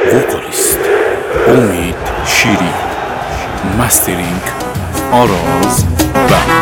Vocalist Umid Şirin, Mastering Araz Band.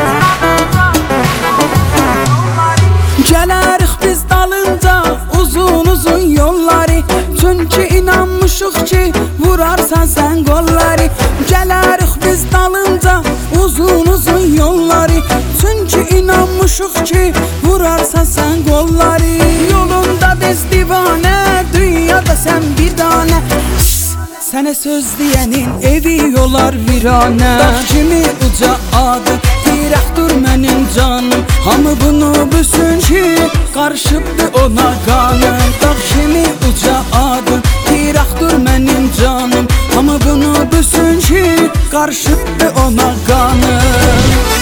Gələrik biz dalınca uzun yolları, çünkü inanmışıq ki vurarsan sen qolları. Gələrik biz dalınca uzun yolları, çünkü inanmışıq ki vurarsan sen qolları. Yolunda biz divane, dünyada sen bir tane. Sənə söz deyənin evi yolar virane. Dağ kimi uca adı, dirəkdur mənim canım. Hamı bunu bilsin ki qarışıbdır ona qanım. Dağ kimi uca adı, dirəkdur mənim canım. Hamı bunu bilsin ki qarışıbdır ona qanım.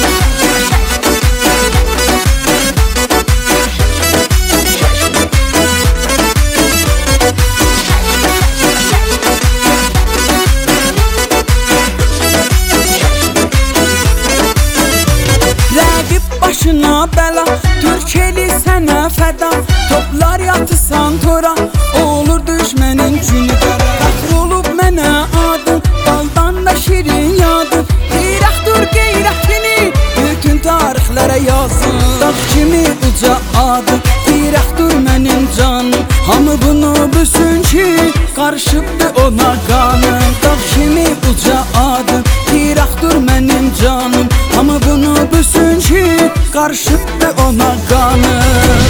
Başına bela, Türkeli sənə fəda. Toplar yatısan tora, olur düşmənin günü qara. Fəxr olub mənə adın, baldan da şirin yadın. Dirəkdur qeyrətini, bütün tarixlərə yazın. Dağ kimi uca adı, dirəkdur mənim canım. Hamı bunu bilsin ki qarışıbdır ona qanım. Dağ kimi uca adı, dirəkdur mənim canım. Hamı bunu bilsin ki qarışıbdır ona qanım.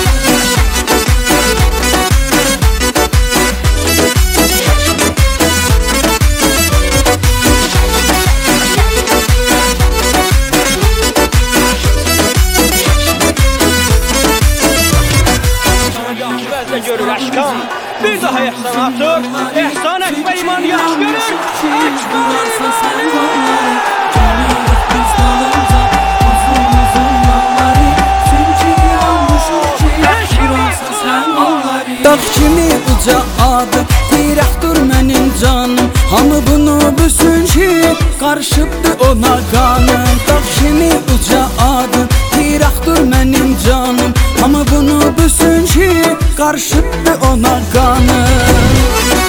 Görür aşkım, bir daha ehsan atır, ehsan etme iman yaş görür. Dağ kimi uca adı, dirəkdur mənim canım. Hamı bunu bilsin ki qarışıbdır ona qanım. Dağ kimi uca adı, dirəkdur mənim canım. Hamı bunu bilsin ki qarışıbdır ona qanım.